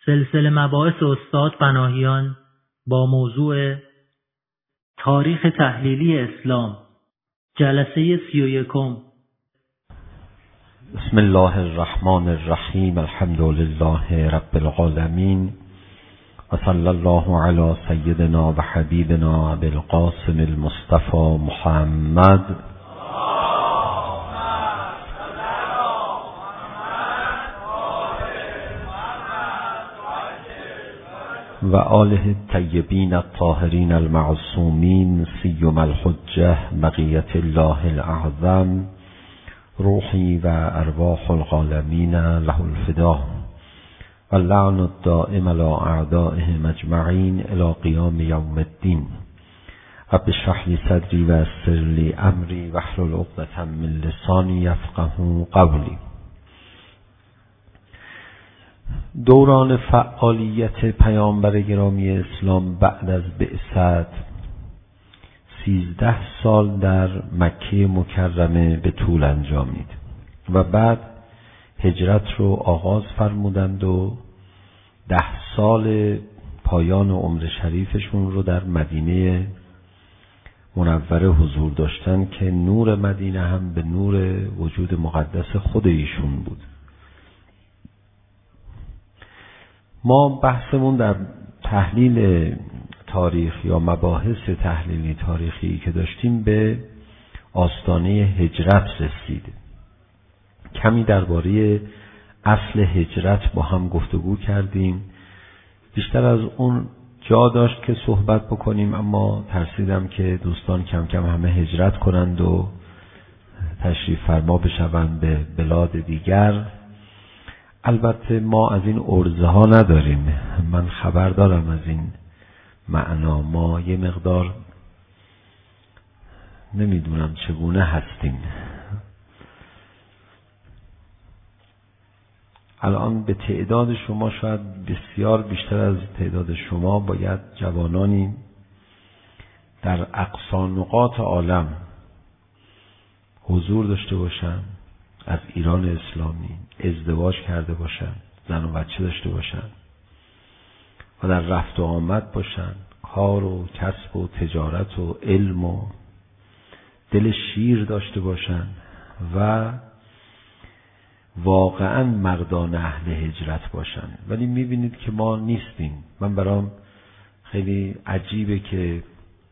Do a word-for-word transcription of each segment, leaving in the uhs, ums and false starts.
سلسله مباحث استاد پناهیان با موضوع تاریخ تحلیلی اسلام، جلسه سی و یکم. بسم الله الرحمن الرحیم. الحمد لله رب العالمین و صلی الله علی سیدنا و حبیبنا ابی القاسم المصطفى محمد و آله الطیبین الطاهرین المعصومین سیما الحجة بقیة الله الاعظم روحی و ارواح العالمین له الفدا و اللعن الدائم علی اعدائهم اجمعین الی قیام یوم الدین. رب اشرح لی صدری و یسر لی امری واحلل عقدة من لسانی یفقهوا قولی. دوران فعالیت پیامبر گرامی اسلام بعد از بعثت سیزده سال در مکه مکرمه به طول انجامید و بعد هجرت رو آغاز فرمودند و ده سال پایان عمر شریفشون رو در مدینه منوره حضور داشتن که نور مدینه هم به نور وجود مقدس خود ایشون بود. ما بحثمون در تحلیل تاریخ یا مباحث تحلیلی تاریخی که داشتیم به آستانه هجرت رسید. کمی درباره اصل هجرت با هم گفتگو کردیم. بیشتر از اون جا داشت که صحبت بکنیم، اما ترسیدم که دوستان کم کم همه هجرت کنند و تشریف فرما بشوند به بلاد دیگر. البته ما از این عرضه ها نداریم، من خبر دارم از این معنا. ما یه مقدار نمیدونم چگونه هستیم. الان به تعداد شما شاید بسیار بیشتر از تعداد شما باید جوانانی در اقصا نقاط عالم حضور داشته باشن، از ایران اسلامی ازدواج کرده باشن، زن و بچه داشته باشن و در رفت و آمد باشن، کار و کسب و تجارت و علم و دل شیر داشته باشن و واقعا مردان اهل هجرت باشن. ولی میبینید که ما نیستیم. من برام خیلی عجیبه که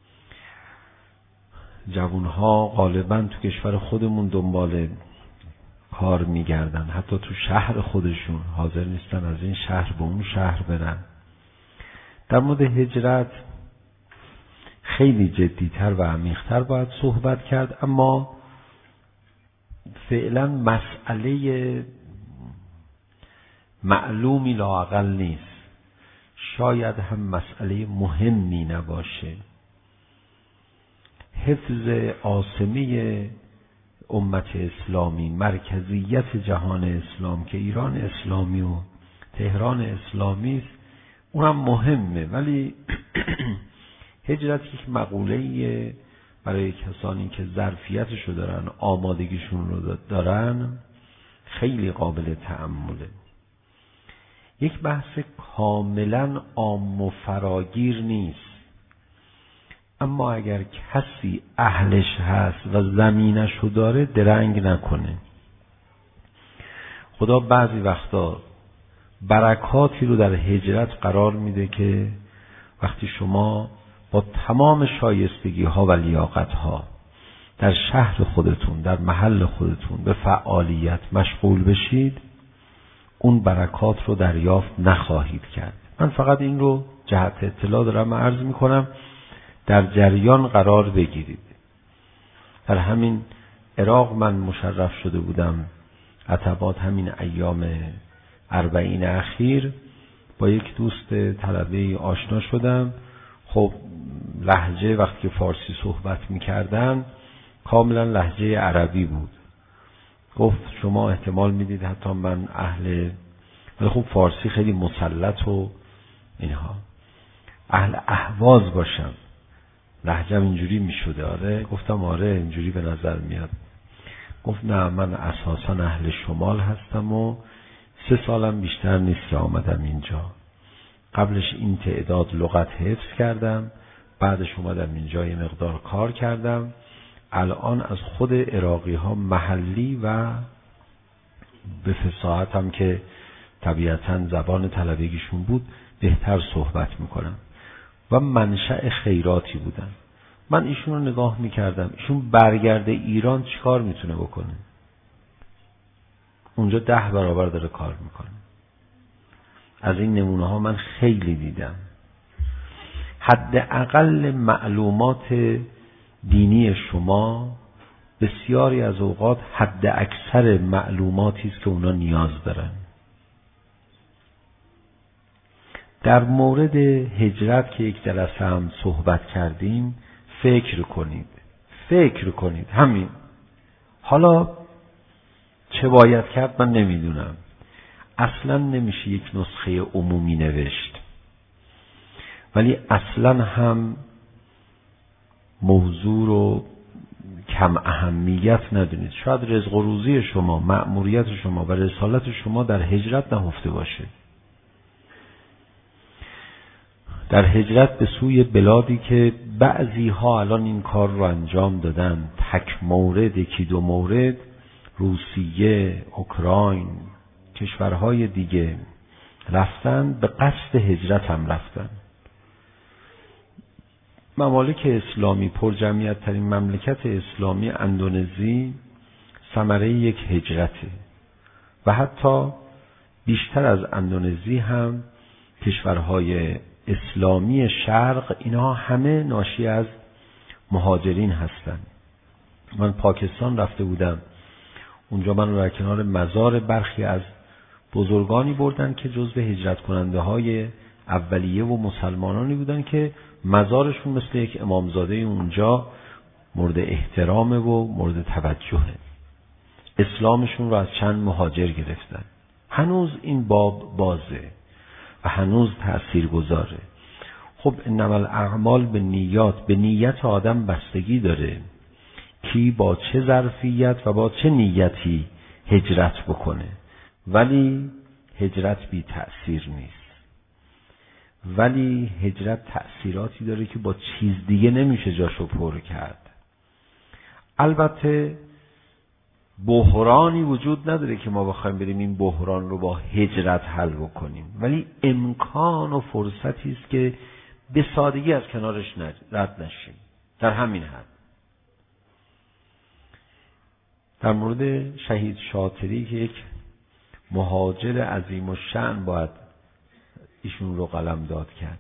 جوانها غالبا تو کشور خودمون دنبال کار میگردن، حتی تو شهر خودشون حاضر نیستن از این شهر به اون شهر برن. در مورد هجرت خیلی جدیتر و عمیق‌تر باید صحبت کرد، اما فعلا مسئله معلومی لااقل نیست، شاید هم مسئله مهمی نباشه. حفظ عاصمه امت اسلامی، مرکزیت جهان اسلام که ایران اسلامی و تهران اسلامی است، اونم مهمه. ولی هجرت یک مقوله‌ایه برای کسانی که ظرفیتشو دارن، آمادگیشون رو دارن، خیلی قابل تأمله. یک بحث کاملا عام و فراگیر نیست، اما اگر کسی اهلش هست و زمینشو داره درنگ نکنه. خدا بعضی وقتا برکاتی رو در هجرت قرار میده که وقتی شما با تمام شایستگی ها و لیاقت ها در شهر خودتون، در محل خودتون به فعالیت مشغول بشید، اون برکات رو دریافت نخواهید کرد. من فقط این رو جهت اطلاع دارم عرض میکنم، در جریان قرار بگیرید. در همین عراق من مشرف شده بودم، عتبات همین ایام اربعین اخیر با یک دوست طلبه آشنا شدم. خب لهجه وقتی که فارسی صحبت میکردن کاملا لهجه عربی بود. گفت شما احتمال میدید حتی من اهل، ولی خب فارسی خیلی مسلط و اینها، اهل اهواز باشم. لهجم اینجوری میشده. آره گفتم آره اینجوری به نظر میاد. گفت نه من اساسا اهل شمال هستم و سه سالم بیشتر نیست که آمدم اینجا. قبلش این تعداد لغت حفظ کردم، بعدش اومدم اینجا یه مقدار کار کردم. الان از خود عراقی ها محلی و به فصاحت هم که طبیعتاً زبان طلبگیشون بود بهتر صحبت میکنم و منشأ خیراتی بودن. من ایشون رو نگاه میکردم، ایشون برگرده ایران چیکار میتونه بکنه؟ اونجا ده برابر داره کار میکنه. از این نمونه ها من خیلی دیدم. حداقل معلومات دینی شما بسیاری از اوقات حد اکثر معلوماتی است که اونا نیاز دارن. در مورد هجرت که یک جلسه هم صحبت کردیم، فکر کنید فکر کنید همین. حالا چه باید کرد من نمیدونم. اصلا نمیشه یک نسخه عمومی نوشت، ولی اصلا هم موضوع رو کم اهمیت ندونید. شاید رزق و روزی شما، مأموریت شما و رسالت شما در هجرت نهفته باشه. در هجرت به سوی بلادی که بعضی ها الان این کار رو انجام دادن، تک مورد یکی دو مورد، روسیه، اوکراین، کشورهای دیگه رفتن، به قصد هجرت هم رفتن. ممالک اسلامی، پر جمعیت ترین مملکت اسلامی اندونزی ثمره یک هجرته و حتی بیشتر از اندونزی هم کشورهای اسلامی شرق، اینها همه ناشی از مهاجرین هستند. من پاکستان رفته بودم، اونجا من رو در کنار مزار برخی از بزرگانی بردن که جزو هجرت کننده های اولیه و مسلمانانی بودن که مزارشون مثل یک امامزاده اونجا مورد احترامه و مورد توجهه. اسلامشون رو از چند مهاجر گرفتن. هنوز این باب بازه و هنوز تأثیر گذاره. خب انما الاعمال به نیات، به نیت آدم بستگی داره کی با چه ظرفیت و با چه نیتی هجرت بکنه. ولی هجرت بی تأثیر نیست. ولی هجرت تأثیراتی داره که با چیز دیگه نمیشه جاشو پر کرد. البته بحرانی وجود نداره که ما بخوایم بریم این بحران رو با هجرت حل بکنیم، ولی امکان و فرصتی است که به سادگی از کنارش رد نشیم. در همین حد در مورد شهید شاطری که یک مهاجر عظیم الشأن باید ایشون رو قلم داد کرد،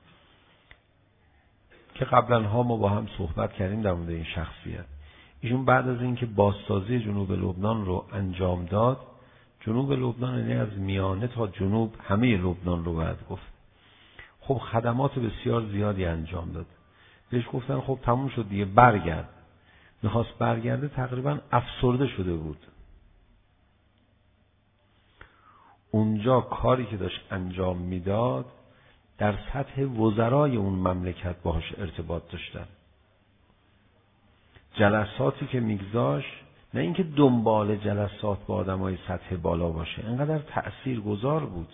که قبلا ها ما با هم صحبت کردیم در مورد این شخصیت. ایشون بعد از اینکه بازسازی جنوب لبنان رو انجام داد، جنوب لبنان یعنی از میانه تا جنوب همه لبنان رو باید گفت، خب خدمات بسیار زیادی انجام داد. بهش گفتن خب تموم شد دیگه برگرد. میخواست برگرده، تقریبا افسرده شده بود. اونجا کاری که داشت انجام میداد در سطح وزرای اون مملکت باهاش ارتباط داشتن. جلساتی که میگذاشت، نه اینکه دنبال جلسات با آدمای سطح بالا باشه، انقدر تأثیر گذار بود.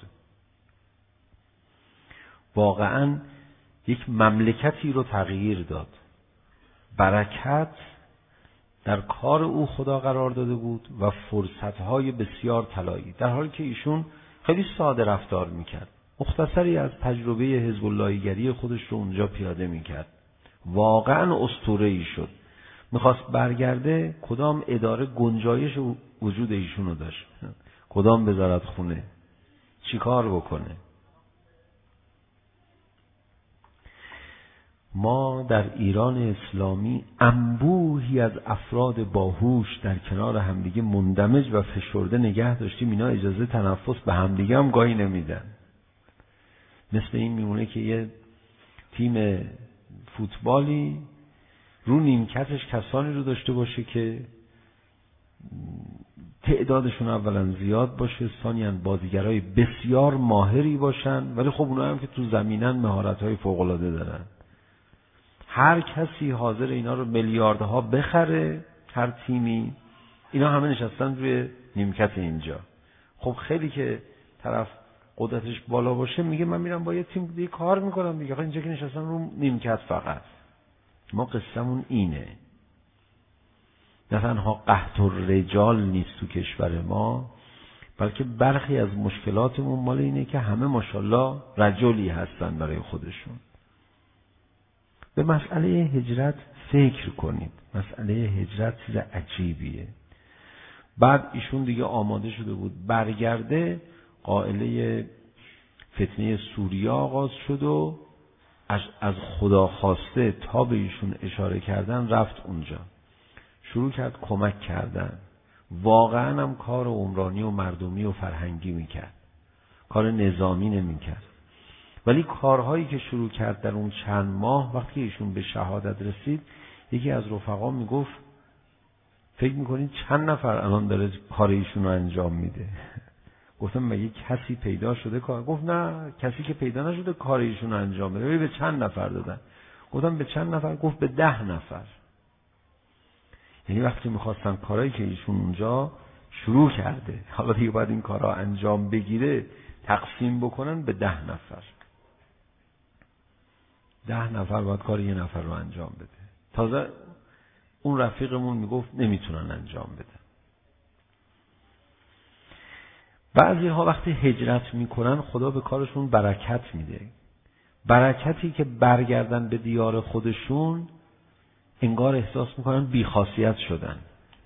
واقعا یک مملکتی رو تغییر داد. برکت در کار او خدا قرار داده بود و فرصتهای بسیار طلایی، در حالی که ایشون خیلی ساده رفتار میکرد. مختصری از تجربه حزب اللهیگری خودش رو اونجا پیاده میکرد. واقعا اسطوره‌ای شد. میخواست برگرده، کدام اداره گنجایش وجود ایشون رو داشت؟ کدام وزارت خونه؟ چی کار بکنه؟ ما در ایران اسلامی انبوهی از افراد باهوش در کنار همدیگه مندمج و فشرده نگه داشتیم. اینا اجازه تنفس به همدیگه هم گاهی نمیدن. مثل این میمونه که یه تیم فوتبالی رو نیمکتش کسانی رو داشته باشه که تعدادشون اولا زیاد باشه، ثانیاً بازیگرای بسیار ماهری باشن، ولی خب اونا هم که تو زمینن مهارت‌های فوق‌العاده دارن. هر کسی حاضر اینا رو میلیاردها بخره، هر تیمی. اینا همه نشستن روی نیمکت اینجا. خب خیلی که طرف قدرتش بالا باشه میگه من میرم با یه تیم دیگه کار میکنم دیگه. اینجا که نشستن رو نیمکت فقط. ما قصه‌مون اینه. نه تنها قحط الرجال نیست تو کشور ما، بلکه برخی از مشکلاتمون مال اینه که همه ماشاءالله رجلی هستن برای خودشون. به مسئله هجرت فکر کنید. مسئله هجرت چیز عجیبیه. بعد ایشون دیگه آماده شده بود برگرده، قائله فتنه سوریه آغاز شد و از خدا خواسته تا به ایشون اشاره کردن رفت اونجا، شروع کرد کمک کردن. واقعا هم کار عمرانی و مردمی و فرهنگی میکرد، کار نظامی نمیکرد. ولی کارهایی که شروع کرد در اون چند ماه، وقتی ایشون به شهادت رسید، یکی از رفقا میگفت فکر میکنید چند نفر الان داره کار ایشون رو انجام میده؟ گفتم مگه کسی پیدا شده کار؟ گفت نه، کسی که پیدا نشده کار ایشون رو انجام بده. به چند نفر دادن؟ گفتم به چند نفر؟ گفت به ده نفر. یعنی وقتی میخواستن کارهایی که ایشون اونجا شروع کرده، حالا دیگه باید این کارها انجام بگیره، تقسیم بکنن به ده نفر. ده نفر باید کار یه نفر رو انجام بده. تازه اون رفیقمون میگفت نمیتونن انجام بدن. بعضی ها وقتی هجرت میکنن خدا به کارشون برکت میده. برکتی که برگردن به دیار خودشون انگار احساس میکنن بیخاصیت شدن.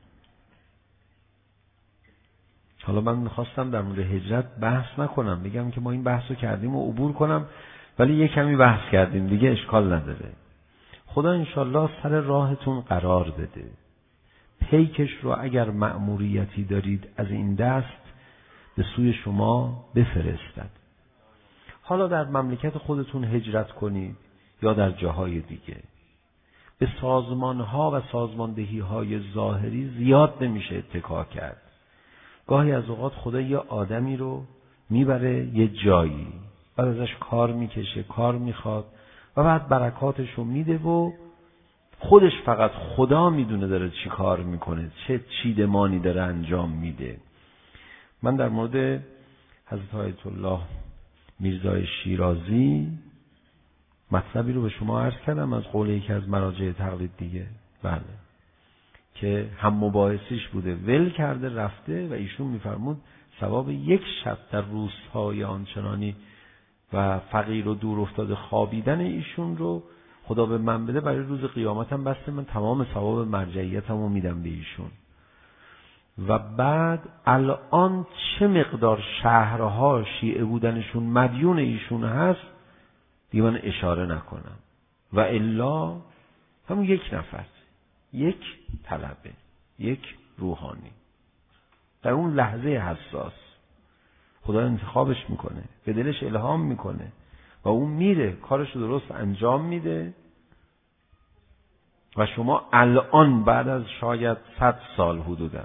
حالا من میخواستم در مورد هجرت بحث نکنم، بگم که ما این بحث رو کردیم و عبور کنم، ولی یه کمی بحث کردیم دیگه، اشکال نداره. خدا انشالله سر راهتون قرار بده. پیکش رو اگر مأموریتی دارید از این دست به سوی شما بفرستد. حالا در مملکت خودتون هجرت کنید یا در جاهای دیگه. به سازمانها و سازماندهی‌های ظاهری زیاد نمیشه اتکا کرد. گاهی از اوقات خدا یه آدمی رو میبره یه جایی، بعد ازش کار میکشه، کار میخواد و بعد برکاتش رو میده و خودش فقط خدا میدونه داره چی کار میکنه، چه چیدمانی داره انجام میده. من در مورد حضرت آیت الله میرزای شیرازی مطلبی رو به شما عرض کردم از قول یکی از مراجع تقلید دیگه، بله، که هم مباحثیش بوده، ول کرده رفته و ایشون میفرمود ثواب یک شب در روزهای آنچنانی و فقیر و دور افتاده خوابیدن ایشون رو خدا به من بده، برای روز قیامتم بسته، من تمام ثواب مرجعیتم رو میدم به ایشون. و بعد الان چه مقدار شهرها شیعه بودنشون مدیون ایشون هست دیگه من اشاره نکنم، و الا همون یک نفر، یک طلبه، یک روحانی در اون لحظه حساس خدا انتخابش میکنه، به دلش الهام میکنه و اون میره کارش رو درست انجام میده. و شما الان بعد از شاید صد سال حدوداً،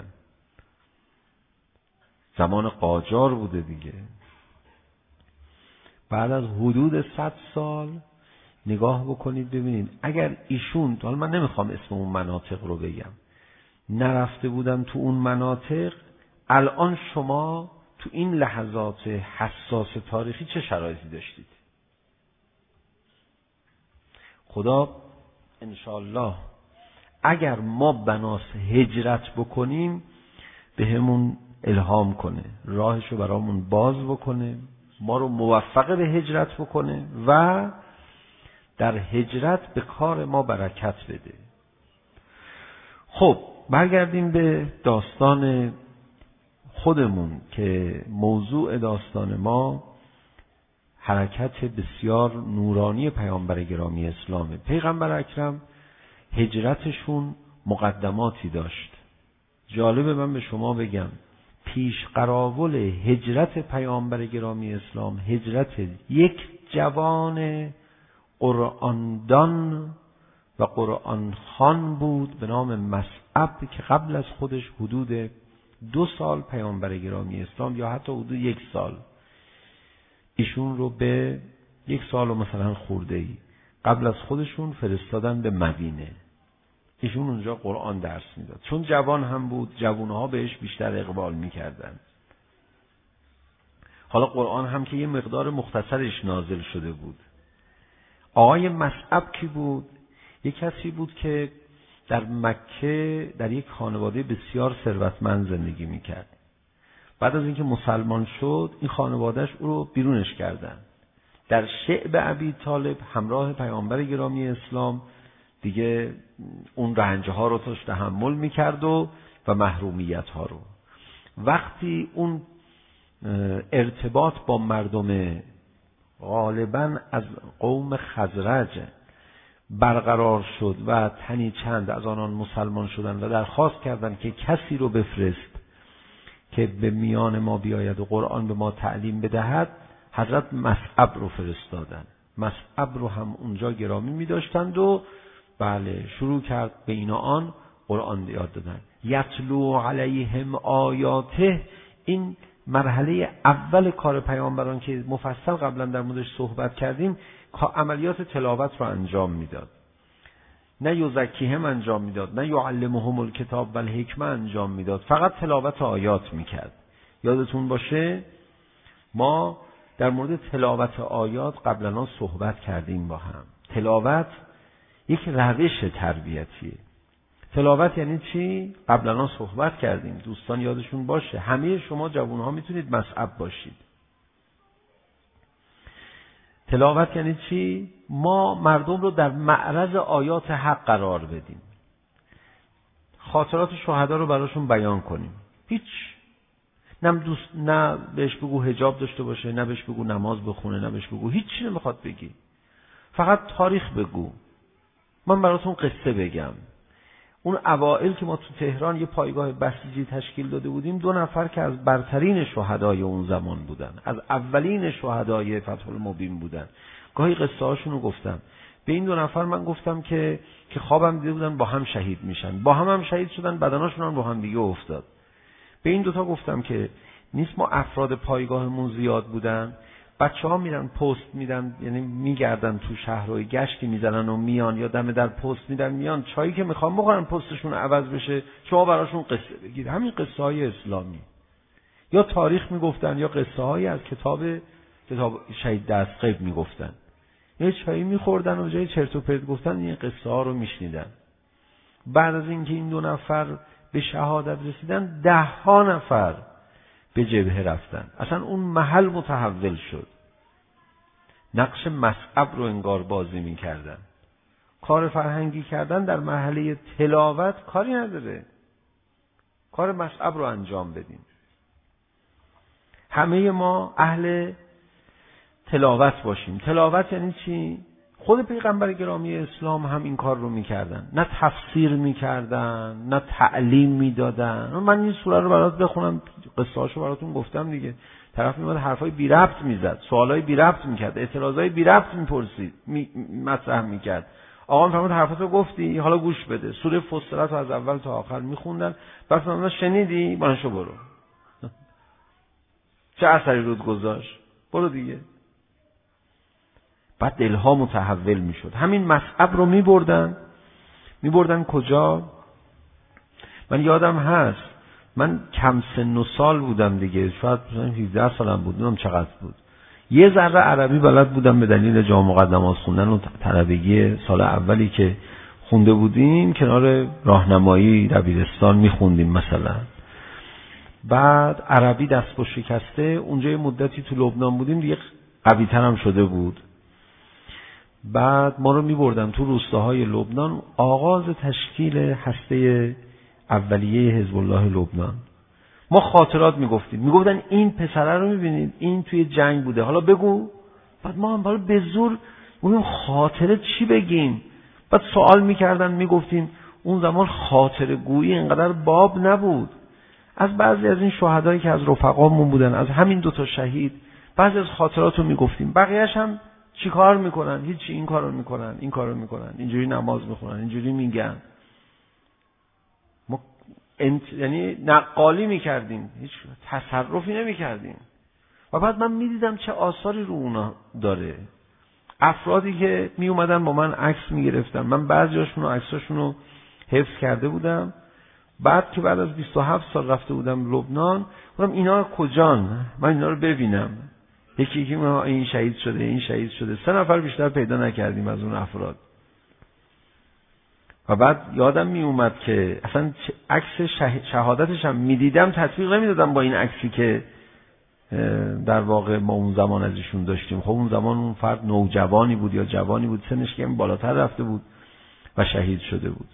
زمان قاجار بوده دیگه، بعد از حدود صد سال نگاه بکنید ببینید اگر ایشون، حالا من نمیخوام اسم اون مناطق رو بگم، نرفته بودن تو اون مناطق، الان شما تو این لحظات حساس تاریخی چه شرایطی داشتید؟ خدا انشالله اگر ما بناس هجرت بکنیم به همون الهام کنه، راهشو برامون باز بکنه، ما رو موفق به هجرت بکنه و در هجرت به کار ما برکت بده. خب برگردیم به داستان خودمون که موضوع داستان ما حرکت بسیار نورانی پیامبر گرامی اسلامه. پیغمبر اکرم هجرتشون مقدماتی داشت. جالبه من به شما بگم پیش قراول هجرت پیامبر گرامی اسلام هجرت یک جوان قرآندان و قرآن خوان بود به نام مصعب که قبل از خودش حدود دو سال پیامبر گرامی اسلام یا حتی حدود یک سال ایشون رو به یک سال و مثلا خورده ای قبل از خودشون فرستادن به مدینه. ایشون اونجا قرآن درس میداد. چون جوان هم بود، جوانها بهش بیشتر اقبال میکردن. حالا قرآن هم که یه مقدار مختصرش نازل شده بود. آقای مصعب کی بود؟ یک کسی بود که در مکه در یک خانواده بسیار ثروتمند زندگی میکرد. بعد از اینکه مسلمان شد این خانوادهش او رو بیرونش کردن. در شعب ابی طالب همراه پیامبر گرامی اسلام دیگه اون رنجه ها رو توش تحمل میکرد و و محرومیت ها رو. وقتی اون ارتباط با مردم غالباً از قوم خزرج برقرار شد و تنی چند از آنان مسلمان شدند و درخواست کردند که کسی رو بفرست که به میان ما بیاید و قرآن به ما تعلیم بدهد، حضرت مصعب رو فرستادند. مصعب رو هم اونجا گرامی می داشتند و بله شروع کرد به این و آن قرآن یاد دادن. یتلو علیهم آیاته، این مرحله اول کار پیامبران که مفصل قبلا در موردش صحبت کردیم، عملیات تلاوت رو انجام میداد. نه یزکیهم انجام میداد، نه یعلمهم الکتاب و الحکمه انجام میداد، فقط تلاوت آیات میکرد. یادتون باشه ما در مورد تلاوت آیات قبلا صحبت کردیم با هم. تلاوت یک روش تربیتیه. تلاوت یعنی چی؟ قبلا صحبت کردیم، دوستان یادشون باشه. همه شما جوانها میتونید مصعب باشید. تلاوت یعنی چی؟ ما مردم رو در معرض آیات حق قرار بدیم، خاطرات شهدا رو براشون بیان کنیم. هیچ نه دوست نه بهش بگو حجاب داشته باشه، نه بهش بگو نماز بخونه، نه بهش بگو هیچ چی نمیخواد بگی، فقط تاریخ بگو. من براتون قصه بگم. اون اوائل که ما تو تهران یه پایگاه بسیجی تشکیل داده بودیم، دو نفر که از برترین شهدای اون زمان بودن، از اولین شهدای فتح المبین بودن، گاهی قصه هاشون رو گفتم. به این دو نفر من گفتم که که خوابم دیده بودن با هم شهید میشن، با هم هم شهید شدن، بدناشون هم با هم دیگه افتاد. به این دوتا گفتم که نیست ما افراد پایگاهمون زیاد بودن، بچه ها میرن پست میدن، یعنی میگردن تو شهرهای گشتی میزنن و میان، یا دم در پست میدن میان، چایی که میخوان بخورن پستشون عوض بشه، شما براشون قصه بگید. همین قصه های اسلامی، یا تاریخ میگفتن یا قصه هایی از کتاب کتاب شهید دستقیب میگفتن. یه چایی میخوردن و جای چرت و پرت گفتن این قصه ها رو میشنیدن. بعد از اینکه این دو نفر به شهادت رسیدن، ده ها نفر به جبهه رفتن. اصلا اون محل متحول شد. نقش مصعب رو انگار بازی میکردن. کار فرهنگی کردن در مرحله تلاوت کاری نداره. کار مصعب رو انجام بدیم. همه ما اهل تلاوت باشیم. تلاوت یعنی چی؟ خود پیغمبر گرامی اسلام هم این کار رو میکردن. نه تفسیر میکردن، نه تعلیم میدادن. من این سوره رو برات بخونم، قصه هاشو براتون گفتم دیگه. طرف میاد حرفای بی ربط میزد، سوالای بی ربط میکرد، اعتراضای بی ربط میپرسید، می... مطرح میکرد. آقا میفهمید حرفاتو گفتی، حالا گوش بده. سوره فصلت رو از اول تا آخر میخوندن. بعد من شنیدی؟ بانشو برو. چه اثری رود گذاشت؟ برو دیگه. بعد دلها متحول میشد. همین مصعب رو میبردن میبردن کجا؟ من یادم هست من کم سن و سال بودم دیگه، شاید هفده سالم بود، نمیدونم چقدر بود. یه ذره عربی بلد بودم به دلیل جامع مقدمات خوندن و طلبگی سال اولی که خونده بودیم، کنار راهنمایی دبیرستان میخوندیم مثلا. بعد عربی دست با شکسته، اونجا یه مدتی تو لبنان بودیم دیگه، قوی ترم شده بود. بعد ما رو می‌بردن تو روستاهای لبنان، آغاز تشکیل هسته اولیه حزب الله لبنان. ما خاطرات میگفتیم، میگفتن این پسره رو میبینید این توی جنگ بوده، حالا بگو. بعد ما هم بالا به زور اون خاطره چی بگیم؟ بعد سوال میکردن، میگفتیم اون زمان خاطره گویی اینقدر باب نبود. از بعضی از این شهدایی که از رفقامون بودن، از همین دوتا شهید، بعضی از خاطرات رو میگفتیم. بقیه‌اش هم چی کار میکنن؟ هیچی، این کارو میکنن، این کارو میکنن، اینجوری نماز میخونن، اینجوری میگن. ما انت... یعنی نقالی میکردیم، هیچ تصرفی نمیکردیم. و بعد من میدیدم چه آثاری رو اونا داره. افرادی که میومدن با من عکس میگرفتن، من بعضیاشون رو عکساشون رو حفظ کرده بودم. بعد که بعد از بیست و هفت سال رفته بودم لبنان، گفتم اینا کجان؟ من اینا رو ببینم. یکی یکی ما این شهید شده، این شهید شده. سه نفر بیشتر پیدا نکردیم از اون افراد. و بعد یادم می اومد که اصلا عکس شهادتش هم می دیدم، تطبیق نمی دادم با این عکسی که در واقع ما اون زمان از ایشون داشتیم. خب اون زمان اون فرد نوجوانی بود یا جوانی بود، سنش کمی بالاتر رفته بود و شهید شده بود.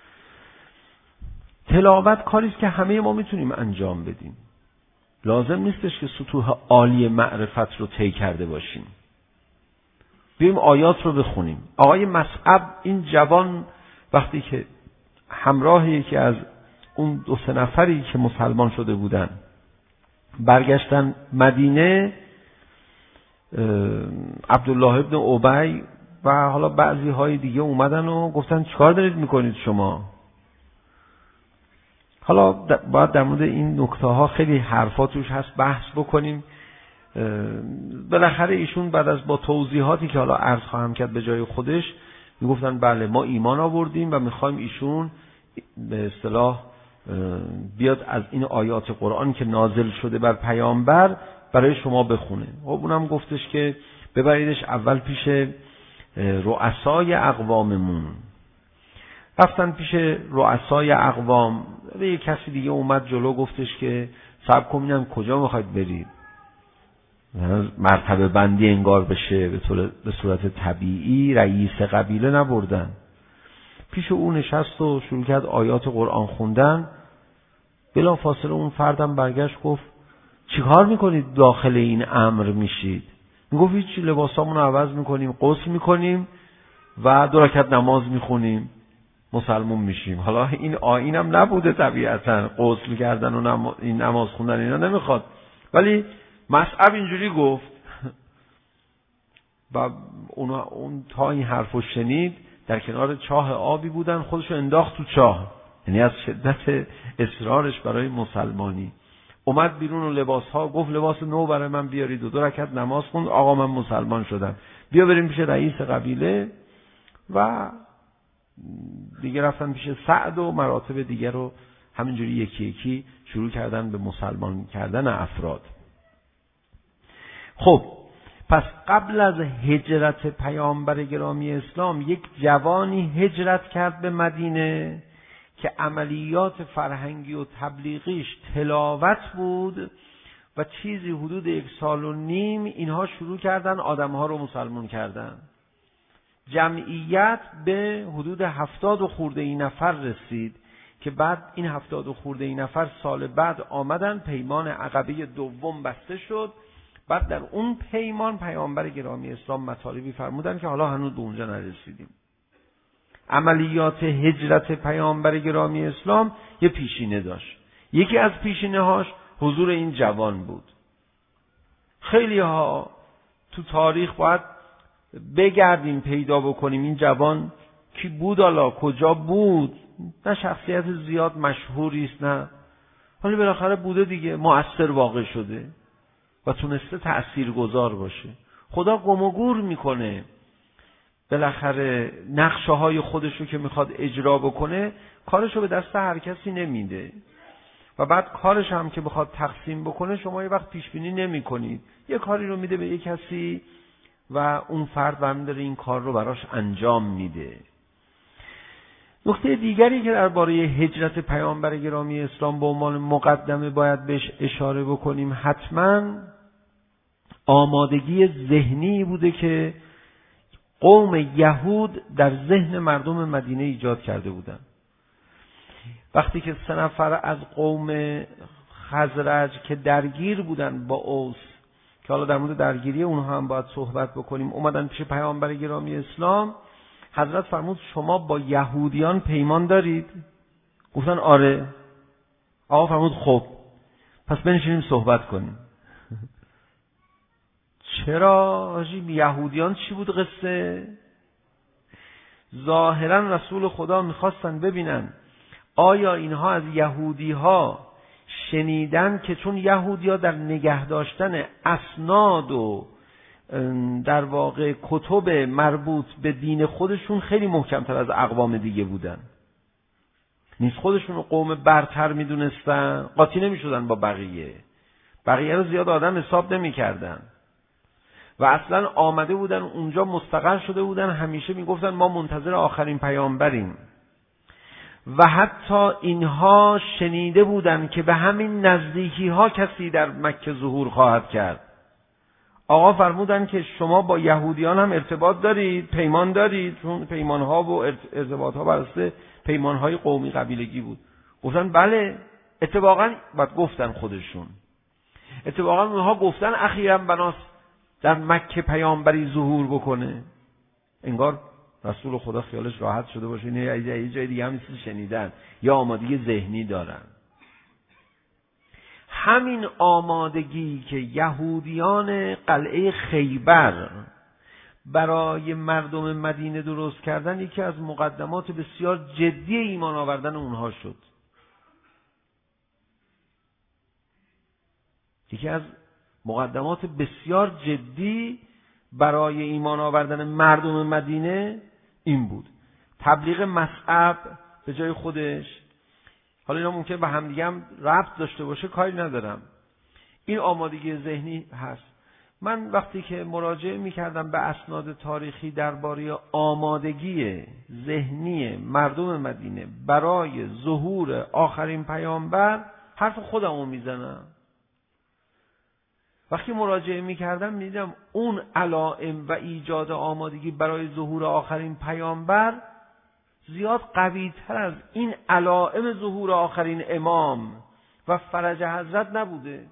تلاوت کاری است که همه ما میتونیم انجام بدیم. لازم نیستش که سطوح عالی معرفت رو طی کرده باشیم. بیایم آیات رو بخونیم. آقای مصعب این جوان وقتی که همراه یکی از اون دو سه نفری که مسلمان شده بودن برگشتن مدینه، عبدالله ابن ابی و حالا بعضی های دیگه اومدن و گفتن چیکار دارید میکنید شما؟ حالا باید در مورد این نکته ها خیلی حرفا توش هست، بحث بکنیم. بالاخره ایشون بعد از با توضیحاتی که حالا عرض خواهم کرد به جای خودش میگفتن بله ما ایمان آوردیم و میخوایم ایشون به اصطلاح بیاد از این آیات قرآن که نازل شده بر پیامبر برای شما بخونه. خب اونم گفتش که ببریدش اول پیش رؤسای اقواممون. رفتن پیش رؤسای اقوام و یک کسی دیگه اومد جلو گفتش که صبر کنیم کجا میخواید برید؟ مرتبه بندی انگار بشه به صورت طبیعی، رئیس قبیله نبردن. پیش او نشست و شروع کرد آیات قرآن خوندن. بلا فاصله اون فردم برگشت گفت چیکار میکنید داخل این امر میشید؟ میگفت هیچی، لباسامون رو عوض میکنیم، غسل میکنیم و دو رکعت نماز میخونیم، مسلمون میشیم. حالا این آیینم نبوده طبیعتا، غسل کردن و نماز, این نماز خوندن اینا نمیخواد، ولی مصعب اینجوری گفت و اون, اون تا این حرفو شنید در کنار چاه آبی بودن، خودشو انداخت تو چاه، یعنی از شدت اصرارش برای مسلمانی اومد بیرون و لباس ها گفت لباس نو برای من بیارید و دو رکعت نماز خوند. آقا من مسلمان شدم، بیا بریم پیش رئیس قبیله. و دیگه رفتن پیش سعد و مراتب دیگه رو همینجوری یکی یکی شروع کردن به مسلمان کردن افراد. خب پس قبل از هجرت پیامبر گرامی اسلام یک جوانی هجرت کرد به مدینه که عملیات فرهنگی و تبلیغیش تلاوت بود و چیزی حدود یک سال و نیم اینها شروع کردن آدمها رو مسلمان کردن. جمعیت به حدود هفتاد و خورده ای نفر رسید که بعد این هفتاد و خورده ای نفر سال بعد آمدن، پیمان عقبه دوم بسته شد. بعد در اون پیمان پیامبر گرامی اسلام مطالبی فرمودن که حالا هنوز به اونجا نرسیدیم. عملیات هجرت پیامبر گرامی اسلام یه پیشینه داشت. یکی از پیشینه هاش حضور این جوان بود. خیلی ها تو تاریخ باید بگردیم پیدا بکنیم این جوان کی بود، حالا کجا بود. نه شخصیت زیاد مشهوری است، نه، ولی بالاخره بوده دیگه، مؤثر واقع شده و تونسته تأثیرگذار باشه. خدا گم و گور میکنه بالاخره نقشه های خودش رو که میخواد اجرا بکنه کارش رو به دست هر کسی نمیده و بعد کارش هم که بخواد تقسیم بکنه شما یه وقت پیش بینی نمی کنید. یه کاری رو میده به یه کسی و اون فرد برمی داره این کار رو براش انجام میده. نکته دیگری که درباره هجرت پیامبر گرامی اسلام به عنوان مقدمه باید بهش اشاره بکنیم حتما آمادگی ذهنی بوده که قوم یهود در ذهن مردم مدینه ایجاد کرده بودن. وقتی که سه نفر از قوم خزرج که درگیر بودن با اوس، که حالا در مورد درگیری اونها هم باید صحبت بکنیم، اومدن پیش پیامبر گرامی اسلام، حضرت فرمود شما با یهودیان پیمان دارید؟ گفتن آره. آقا فرمود خب پس بنشینیم صحبت کنیم. چرا؟ یهودیان چی بود قصه؟ ظاهرا رسول خدا میخواستن ببینن آیا اینها از یهودی ها شنیدن که چون یهودی ها در نگه داشتن اسناد و در واقع کتب مربوط به دین خودشون خیلی محکمتر از اقوام دیگه بودن. نیست خودشون رو قوم برتر میدونستن، قاطی نمیشدن با بقیه، بقیه رو زیاد آدم حساب نمیکردن و اصلا آمده بودن اونجا مستقر شده بودن، همیشه میگفتن ما منتظر آخرین پیامبریم و حتی اینها شنیده بودن که به همین نزدیکی ها کسی در مکه ظهور خواهد کرد. آقا فرمودن که شما با یهودیان هم ارتباط دارید، پیمان دارید، چون پیمان ها و ارتباط ها برسته پیمان های قومی قبیلگی بود. گفتن بله. اتفاقا بعد گفتن خودشون اتفاقا اونها گفتن اخیراً بناست در مکه پیامبری ظهور بکنه. انگار رسول خدا خیالش راحت شده باشه نه یه جای دیگه هم چیزی شنیدن یا آمادگی ذهنی دارن. همین آمادگی که یهودیان قلعه خیبر برای مردم مدینه درست کردن یکی از مقدمات بسیار جدی ایمان آوردن اونها شد. یکی از مقدمات بسیار جدی برای ایمان آوردن مردم مدینه این بود. تبلیغ مصعب به جای خودش، حالا اینا ممکنه به همدیگه هم ربط داشته باشه، کاری ندارم، این آمادگی ذهنی هست. من وقتی که مراجعه می‌کردم به اسناد تاریخی درباره آمادگی ذهنی مردم مدینه برای ظهور آخرین پیامبر حرف خودمو میزنم. وقتی مراجعه می‌کردم می‌دیدم اون علائم و ایجاد آمادگی برای ظهور آخرین پیامبر زیاد قوی‌تر از این علائم ظهور آخرین امام و فرج حضرت نبوده.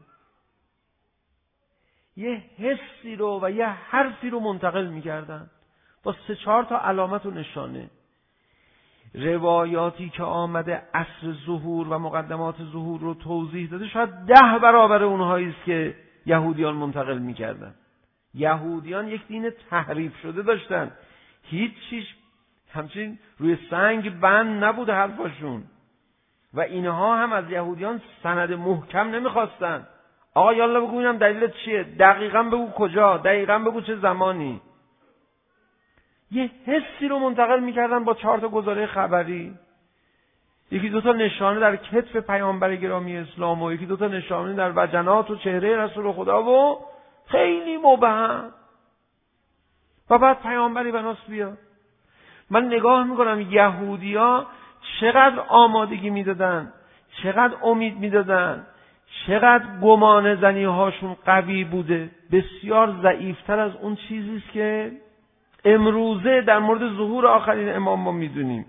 یه حسی رو و یه حرفی رو منتقل می‌کردن با سه چهار تا علامت و نشانه. روایاتی که آمده عصر ظهور و مقدمات ظهور رو توضیح داده شاید ده برابر اونهایی است که یهودیان منتقل می‌کردن. یهودیان یک دین تحریف شده داشتن، هیچ چیز همچین روی سنگ بند نبود حرفاشون و اینها هم از یهودیان سند محکم نمیخواستن. آقا یالا بگو اینم دلیلت چیه، دقیقاً بگو کجا، دقیقاً بگو چه زمانی. یه حسی رو منتقل میکردن با چهار تا گزاره خبری، یکی دوتا نشانه در کتف پیامبر گرامی اسلام و یکی دوتا نشانه در وجنات و چهره رسول خدا و خیلی مبهم و بعد پیامبری بناس بیاد. من نگاه میکنم یهودیا چقدر آمادگی میدادن، چقدر امید میدادن، چقدر گمان زنی هاشون قوی بوده، بسیار ضعیفتر از اون چیزی است که امروزه در مورد ظهور آخرین امام ما میدونیم.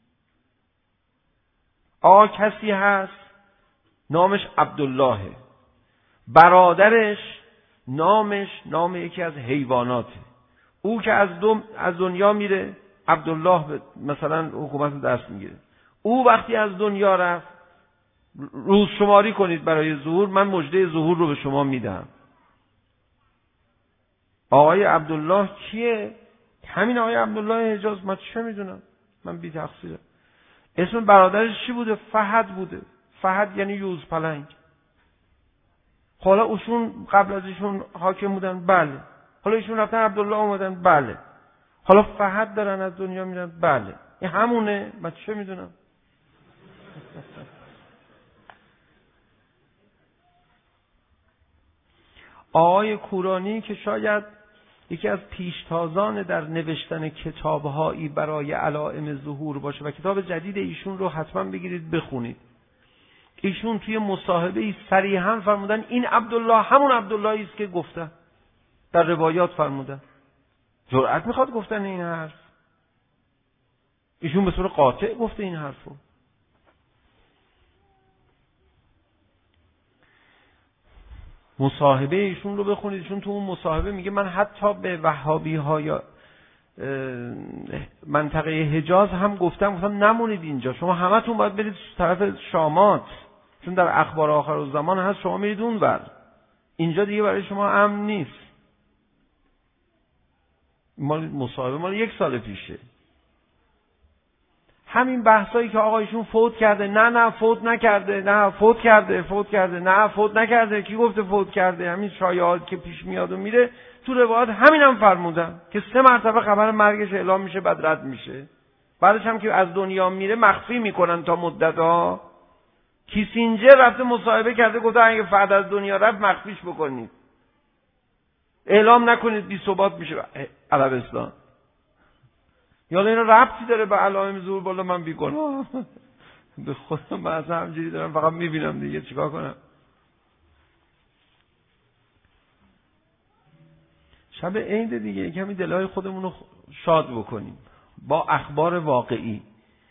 آقا کسی هست نامش عبدالله، برادرش نامش نام یکی از حیواناته. او که از, از دنیا میره عبدالله مثلا حکومت دست میگیره. او وقتی از دنیا رفت روز شماری کنید برای ظهور، من مژده ظهور رو به شما میدم. آقای عبدالله کیه؟ همین آقای عبدالله حجاز. من چه میدونم، من بی تقصیرم. اسم برادرش چی بوده؟ فهد بوده. فهد یعنی یوز پلنگ. حالا اوشون قبل از ایشون حاکم بودن؟ بله. حالا ایشون رفتن عبدالله اومدن؟ بله. حالا فهد دارن از دنیا میرن؟ بله. این همونه، من چه میدونم. آقای کورانی که شاید یکی از پیشتازان در نوشتن کتابهایی برای علائم ظهور باشه و کتاب جدید ایشون رو حتما بگیرید بخونید. ایشون توی مصاحبه‌ای صریحاً فرمودن این عبدالله همون عبداللهی است که گفتن، در روایات فرمودن. جرأت میخواد گفتن این حرف؟ ایشون به صورت قاطع گفته این حرفو. مصاحبه ایشون رو بخونید. ایشون تو اون مصاحبه میگه من حتی به وهابی ها یا منطقه حجاز هم گفتم گفتم نمونید اینجا، شما همتون باید برید طرف شامات، چون در اخبار آخر الزمان هست، شما میرید اونور، اینجا دیگه برای شما امن نیست. مال مصاحبه مال یک سال پیشه. همین بحثایی که آقایشون فوت کرده، نه نه فوت نکرده، نه فوت کرده، فوت کرده، نه فوت نکرده، کی گفته فوت کرده، همین شایعات که پیش میاد و میره تو روایات همین هم فرمودن که سه مرتبه خبر مرگش اعلام میشه بعد رد میشه. بعدش هم که از دنیا میره مخفی میکنن تا مدت‌ها. کیسینجر رفته مصاحبه کرده گفته اگه فرد از دنیا رفت مخفیش بکنید، اعلام نکنید، بی ثبات میشه عربستان. یا اینا ربطی داره به علائم ظهور؟ بالا من بیگناه به خودم من اصلا همجوری دارم فقط میبینم دیگه، چیکار کنم؟ شب عید دیگه کمی دلهای خودمون رو شاد بکنیم با اخبار واقعی.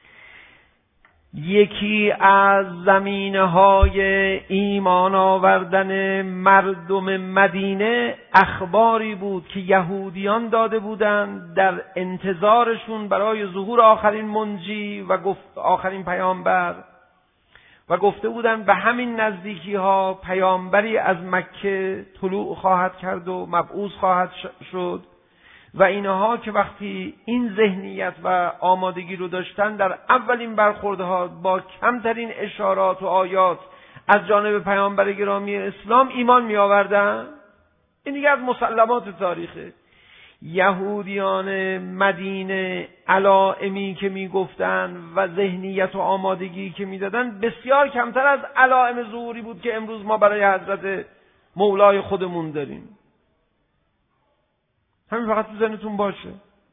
یکی از زمینه‌های ایمان آوردن مردم مدینه اخباری بود که یهودیان داده بودند در انتظارشون برای ظهور آخرین منجی و گفت آخرین پیامبر، و گفته بودند به همین نزدیکی ها پیامبری از مکه طلوع خواهد کرد و مبعوث خواهد شد، و اینها که وقتی این ذهنیت و آمادگی رو داشتن در اولین برخوردها با کمترین اشارات و آیات از جانب پیامبر گرامی اسلام ایمان می آوردن. این دیگه از مسلمات تاریخه. یهودیان مدینه علائمی که می گفتن و ذهنیت و آمادگی که می دادن بسیار کمتر از علائم ظهوری بود که امروز ما برای حضرت مولای خودمون داریم. همین فقط تو ذهنتون باشه.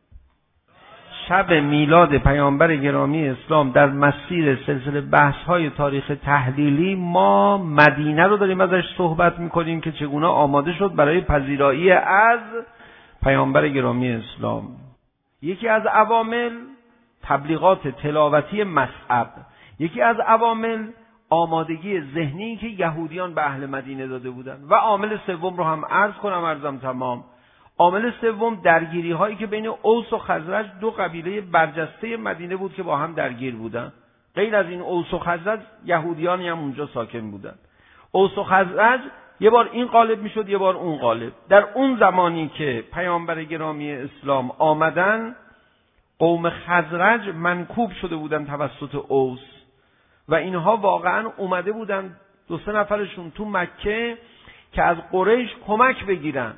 شب میلاد پیامبر گرامی اسلام در مسیر سلسله بحث‌های تاریخ تحلیلی ما مدینه رو داریم ازش صحبت می‌کنیم که چگونه آماده شد برای پذیرایی از پیامبر گرامی اسلام. یکی از عوامل تبلیغات تلاوتی مصعب، یکی از عوامل آمادگی ذهنی که یهودیان به اهل مدینه داده بودند، و عامل سوم رو هم عرض کنم عرضم تمام. عامل سوم درگیری هایی که بین اوس و خزرج، دو قبیله برجسته مدینه بود که با هم درگیر بودن. غیر از این اوس و خزرج یهودیانی هم اونجا ساکن بودن. اوس و خزرج یه بار این غالب میشد یه بار اون غالب. در اون زمانی که پیامبر گرامی اسلام آمدن، قوم خزرج منکوب شده بودن توسط اوس و اینها واقعا اومده بودن دو سه نفرشون تو مکه که از قریش کمک بگیرن.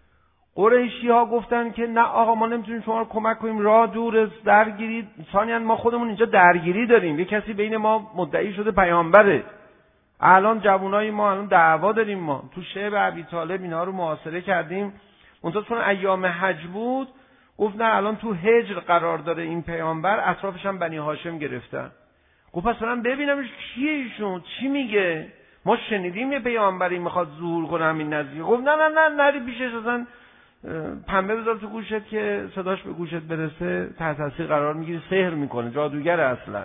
قریشی ها گفتن که نه آقا ما نمیتونیم شما رو کمک کنیم، راه دور، درگیری. ثانیاً ما خودمون اینجا درگیری داریم، یه کسی بین ما مدعی شده پیامبره، الان جوانای ما الان دعوا داریم، ما تو شعب ابی طالب اینا رو محاصره کردیم. منتها چون ایام حج بود گفت نه الان تو هجر قرار داره این پیامبر، اطرافش هم بنی هاشم گرفتن. گفت پس من ببینمش کیه ایشون، چی میگه، ما شنیدیم یه پیامبری میخواد ظهور کنه همین نزدیک. گفت نه نه نه نری پیشش، اصلا پنبه بذار تو گوشت که صداش به گوشت برسه تحت تاثیر قرار میگیری، سحر میکنه، جادوگره اصلا.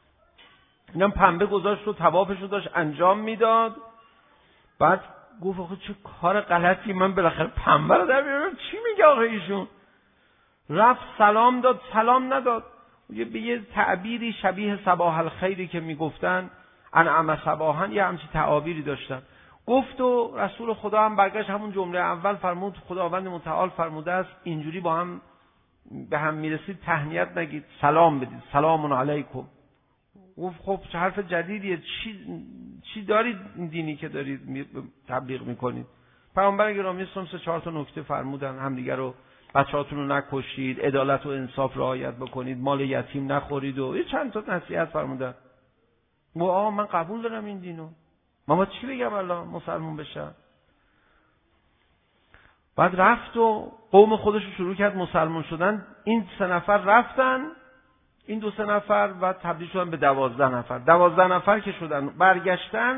اینم پنبه گذاشت و طوافش رو داشت انجام میداد. بعد گفت آخه چه کار غلطی، من بالاخره پنبه رو در بیارم، چی میگه آخه ایشون؟ رفت سلام داد، سلام نداد. یه به یه تعبیری شبیه صباح الخیری که میگفتن، انعم صباحا، یه همچین تعابیری داشتن. گفت و رسول خدا هم برگشت همون جمله اول فرمود خداوند متعال فرموده است اینجوری با هم به هم میرسید تهنیت نگید، سلام بدید، سلام علیکم. گفت خب چه حرف جدیدیه، چی چی دارید این دینی که دارید تبلیغ میکنید؟ پیامبر گرامی اسلام سه چهار تا نکته فرمودن، همدیگه رو، بچه‌هاتون رو نکشید، عدالت و انصاف رعایت بکنید، مال یتیم نخورید و یه چند تا نصیحت فرمودن. و آقا من قبول دارم این دینو، من با چی بگم الان مسلمون بشم؟ بعد رفت و قوم خودش رو شروع کرد مسلمان شدن. این سه نفر رفتن، این دو سه نفر و تبدیل شدن به دوازده نفر. دوازده نفر که شدن برگشتن،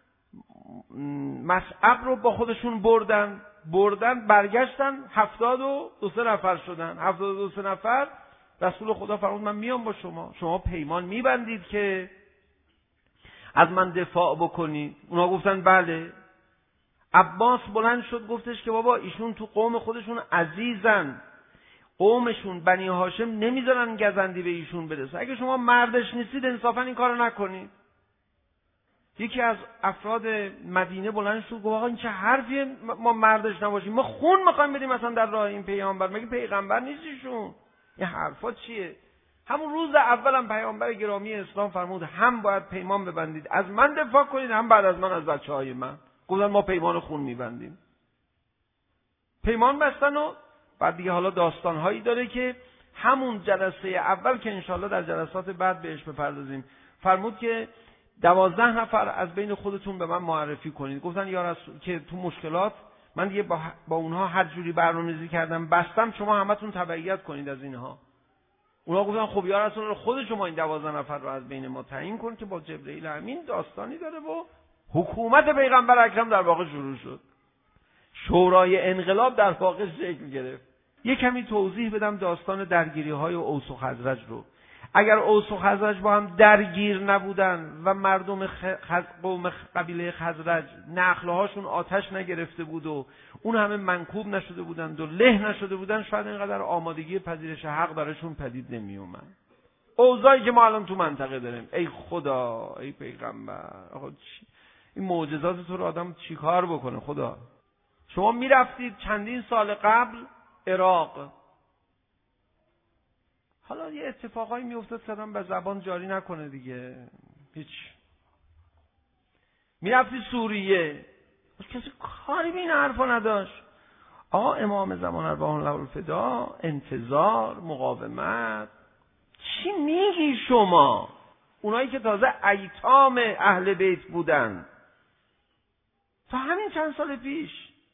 مصعب رو با خودشون بردن بردن برگشتن هفتاد و دو سه نفر شدن. هفتاد و دو سه نفر رسول خدا فرمود من میام با شما، شما پیمان میبندید که از من دفاع بکنید؟ اونا گفتن بله. عباس بلند شد گفتش که بابا ایشون تو قوم خودشون عزیزن، قومشون بنی هاشم نمیذارن گزندی به ایشون برسه، اگه شما مردش نیستید انصافا این کارو نکنید. یکی از افراد مدینه بلند شد گفت آقا این چه حرفیه، ما مردش نباشیم، ما خون میخوایم بدیم مثلا در راه این پیامبر، مگه پیغمبر نیستیشون؟ این حرفا چیه؟ همون روز اولم پیامبر گرامی اسلام فرمود هم باید پیمان ببندید از من دفاع کنید، هم بعد از من از بچهای من. گفتن ما پیمان خون میبندیم. پیمان بستن و بعد دیگه حالا داستانهایی داره که همون جلسه اول که انشالله در جلسات بعد بهش بپردازیم، فرمود که دوازده نفر از بین خودتون به من معرفی کنید. گفتن یا رسول که تو مشکلات من دیگه با, با اونها هر جوری برنامه‌ریزی کردم بستم، شما همتون تبعیت کنید از اینها. اونها گفتن خب یا رسول الله خود شما این دوازده نفر رو از بین ما تعیین کن که با جبرئیل امین داستانی داره و حکومت پیغمبر اکرم در واقع شروع شد. شورای انقلاب در واقع شکل گرفت. یه کمی توضیح بدم داستان درگیری‌های اوس و خزرج رو. اگر اوس و خزرج با هم درگیر نبودن و مردم خز... قوم قبیله خزرج نخلهاشون آتش نگرفته بود و اون همه منکوب نشده بودند و له نشده بودن، شاید اینقدر آمادگی پذیرش حق براشون پدید نمی اومد. اوضاعی که ما الان تو منطقه داریم، ای خدا، ای پیغمبر، آقا چی؟ این معجزات تو رو آدم چی کار بکنه خدا؟ شما میرفتید چندین سال قبل عراق، حالا یه اتفاقایی میافتاد که آدم به زبان جاری نکنه دیگه، هیچ. میرفتی سوریه، کسی کاری به این حرفا نداشت. آقا امام زمان ارواح الله الفدا، انتظار، مقاومت، چی میگی شما؟ اونایی که تازه ایتام اهل بیت بودن تا همین چند سال پیش.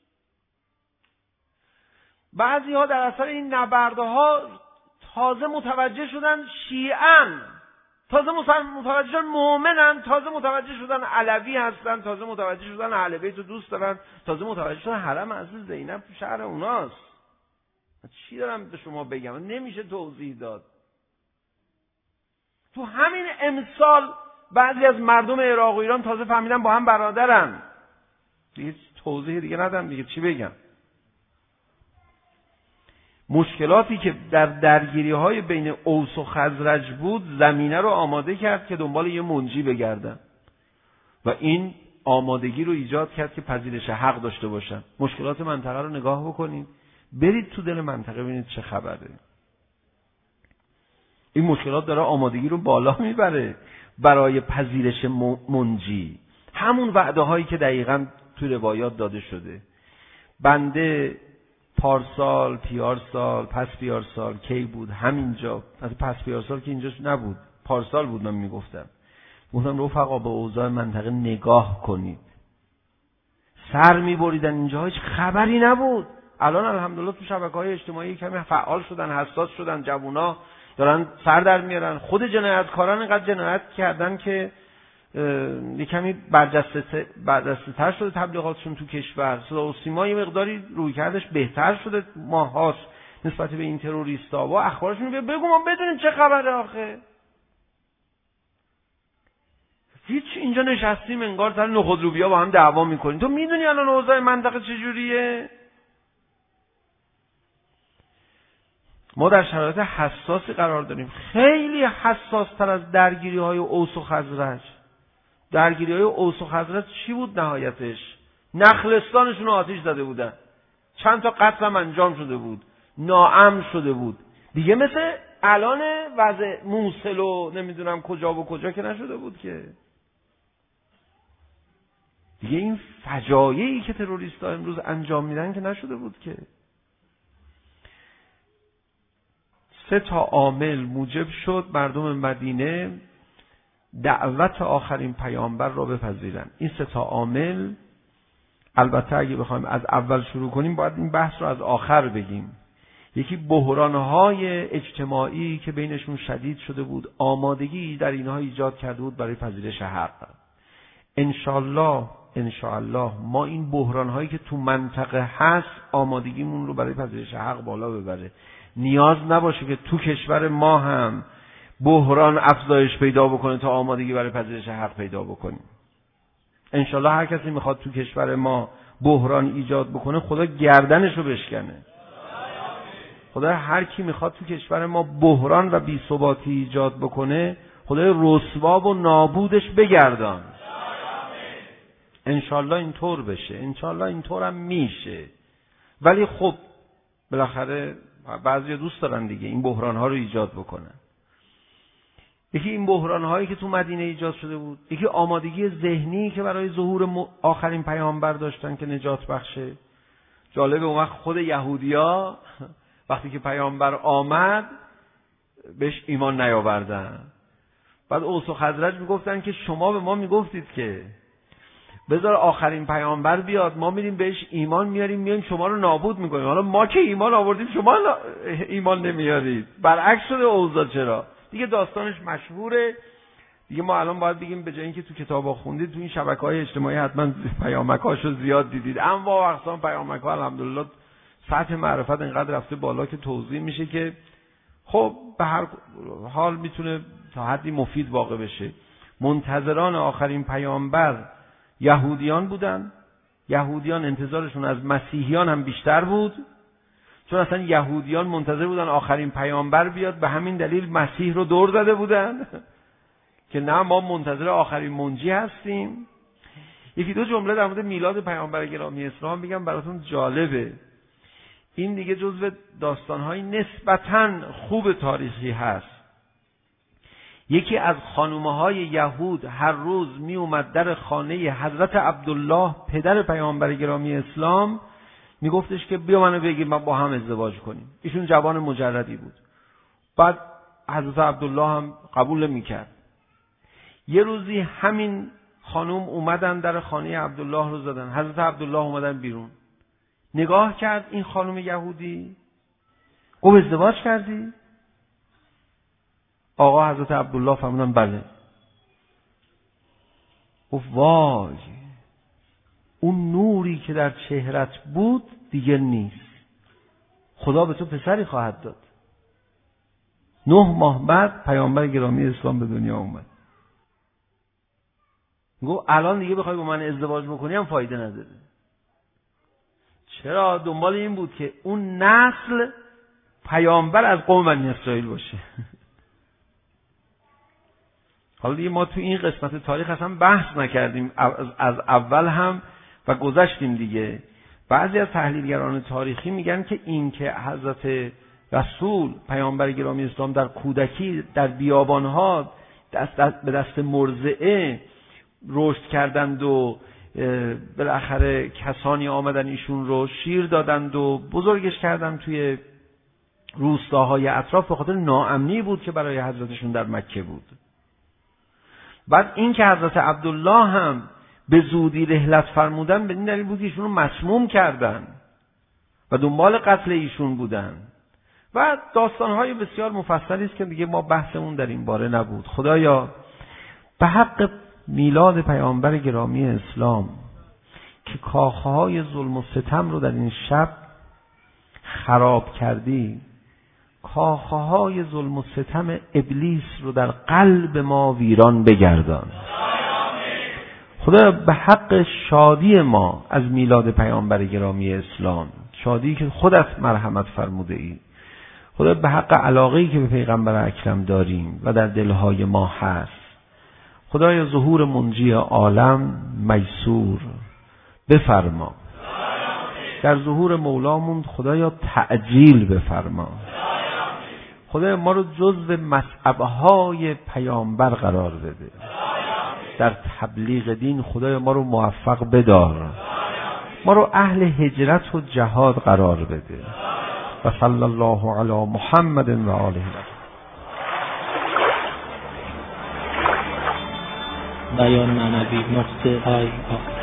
بعضی ها در اثر این نبردها تازه متوجه شدن شیعن، تازه متوجه شدن مؤمنن، تازه متوجه شدن علوی هستن، تازه متوجه شدن اهل بیت رو دوست دارن، تازه متوجه شدن حرم عزیز زینب تو شهر اوناست. چی دارم به شما بگم؟ نمیشه توضیح داد. تو همین امسال بعضی از مردم عراق و ایران تازه فهمیدن با هم برادرن. دیگه توضیح دیگه ندارم دیگه، چی بگم؟ مشکلاتی که در درگیری‌های بین اوس و خزرج بود زمینه رو آماده کرد که دنبال یه منجی بگردن و این آمادگی رو ایجاد کرد که پذیرش حق داشته باشن. مشکلات منطقه رو نگاه بکنید، برید تو دل منطقه ببینید چه خبره. این مشکلات داره آمادگی رو بالا میبره برای پذیرش منجی. همون وعده هایی که دقیقاً تو روایات داده شده. بنده پارسال، پیارسال، پس پیارسال کی بود؟ همینجا. از پس پیارسال که اینجا نبود، پارسال بود. من میگفتم گفتم رفقا به اوضاع منطقه نگاه کنید. سر میبریدن اینجا، هیچ خبری نبود. الان الحمدلله تو شبکه‌های اجتماعی کمی فعال شدن، حساس شدن، جوونا دارن سر در میارن. خود جنایتکاران اینقدر جنایت کردن که یه کمی برجسته برجسته تر شده تبلیغاتشون تو کشور. صدا و سیما یه مقداری روی کردش بهتر شده ماهاست نسبت به این تروریستا و اخبارشون. بگو ما بدونیم چه خبره آخه. هیچ اینجا نشستیم انگار سر نخودروبیا با هم دعوا میکنیم. تو میدونی الان اوضاع منطقه چجوریه؟ ما در شرایط حساسی قرار داریم، خیلی حساس تر از درگیری های اوس و خزرج. درگیری های اوس و خزرج چی بود نهایتش؟ نخلستانشون رو آتش زده بودن، چند تا قتل هم انجام شده بود، ناامن شده بود. دیگه مثل الان وضع موصل و نمیدونم کجا و کجا که نشده بود که. دیگه این فجایعی که تروریست‌ها امروز انجام میدن که نشده بود که. سه تا عامل موجب شد مردم مدینه دعوت آخرین پیامبر را بپذیرن. این سه تا عامل، البته اگه بخوایم از اول شروع کنیم باید این بحث رو از آخر بگیم. یکی بحران‌های اجتماعی که بینشون شدید شده بود، آمادگی در اینها ایجاد کرده بود برای پذیرش حق. انشالله انشالله ما این بحران‌هایی که تو منطقه هست آمادگیمون رو برای پذیرش حق بالا ببره. نیاز نباشه که تو کشور ما هم بحران افزایش پیدا بکنه تا آمادگی برای پذیرش حق پیدا بکنیم. انشالله هر کسی میخواد تو کشور ما بحران ایجاد بکنه خدا گردنشو بشکنه. خدا هر کی میخواد تو کشور ما بحران و بی‌ثباتی ایجاد بکنه خدا رسوا و نابودش بگردان. انشالله اینطور بشه، انشالله اینطور هم میشه. ولی خب بالاخره بعضی دوست دارن دیگه این بحران ها رو ایجاد بکنن. یکی این بحران هایی که تو مدینه ایجاد شده بود، یکی آمادگی ذهنی که برای ظهور آخرین پیامبر داشتن که نجات بخشه. جالبه اون وقت خود یهودیا وقتی که پیامبر آمد بهش ایمان نیاوردن. بعد اوس و خزرج میگفتن که شما به ما میگفتید که بذار آخرین پیامبر بیاد، ما میریم بهش ایمان میاریم، میایم شما رو نابود میکنیم. حالا ما که ایمان آوردیم شما ایمان نمیارید. برعکس شده اوضاع. چرا؟ دیگه داستانش مشهوره دیگه. ما الان باید بگیم به جای اینکه تو کتابا خوندید، تو این شبکه‌های اجتماعی حتما پیامک‌هاشو زیاد دیدید. انواع و اقسام پیامک‌ها الحمدلله سطح معرفت اینقدر رفته بالا که توضیح میشه که خب به هر حال میتونه تا حدی مفید واقع بشه. منتظران آخرین پیامبر یهودیان بودن. یهودیان انتظارشون از مسیحیان هم بیشتر بود، چون اصلا یهودیان منتظر بودن آخرین پیامبر بیاد، به همین دلیل مسیح رو دور زده بودن که نه ما منتظر آخرین منجی هستیم. یکی دو جمله در مورد میلاد پیامبر گرامی اسلام میگم براتون جالبه. این دیگه جزو داستان‌های نسبتاً خوب تاریخی هست. یکی از خانومه‌های یهود هر روز می اومد در خانه حضرت عبدالله پدر پیامبر گرامی اسلام، میگفتش که بیا منو بگیر ما با هم ازدواج کنیم. ایشون جوان مجردی بود. بعد حضرت عبدالله هم قبول نمی‌کرد. یه روزی همین خانوم اومدن در خانه عبدالله رو زدن. حضرت عبدالله اومدن بیرون. نگاه کرد این خانم یهودی، گفت ازدواج کردی؟ آقا حضرت عبدالله فرمودن بله. گفت وای، اون نوری که در چهرت بود دیگه نیست. خدا به تو پسری خواهد داد. نه ماه بعد پیامبر گرامی اسلام به دنیا اومد. گفت الان دیگه بخوای با من ازدواج بکنی هم فایده نداره. چرا؟ دنبال این بود که اون نسل پیامبر از قوم بنی اسرائیل باشه. حالا دیگه ما تو این قسمت تاریخ اصلا بحث نکردیم، از اول هم و گذشتیم دیگه. بعضی از تحلیلگران تاریخی میگن که این که حضرت رسول پیامبر گرامی اسلام در کودکی در بیابانها دست دست به دست مرضعه رشد کردند و بالاخره کسانی آمدن ایشون رو شیر دادند و بزرگش کردند توی روستاهای اطراف، به خاطر ناامنی بود که برای حضرتشون در مکه بود. بعد این که حضرت عبدالله هم به زودی رحلت فرمودن به این دلیل بود که ایشون رو مسموم کردن و دنبال قتل ایشون بودن. و داستانهای بسیار مفصلی است که دیگه ما بحثمون در این باره نبود. خدایا به حق میلاد پیامبر گرامی اسلام که کاخهای ظلم و ستم رو در این شب خراب کردی، کاخهای ظلم و ستم ابلیس رو در قلب ما ویران بگردان. خدا به حق شادی ما از میلاد پیامبر گرامی اسلام، شادی که خودت مرحمت فرموده ای، خدا به حق علاقه‌ای که به پیغمبر اکرم داریم و در دلهای ما هست، خدای ظهور منجی عالم میسور بفرما. در ظهور مولامون خدایا تعجیل بفرما. خدای ما رو جزو مصعبهای پیامبر قرار بده. در تبلیغ دین خدای ما رو موفق بدار. ما رو اهل هجرت و جهاد قرار بده. و صلی الله علی محمد و آله. بیان معنوی نقطه آی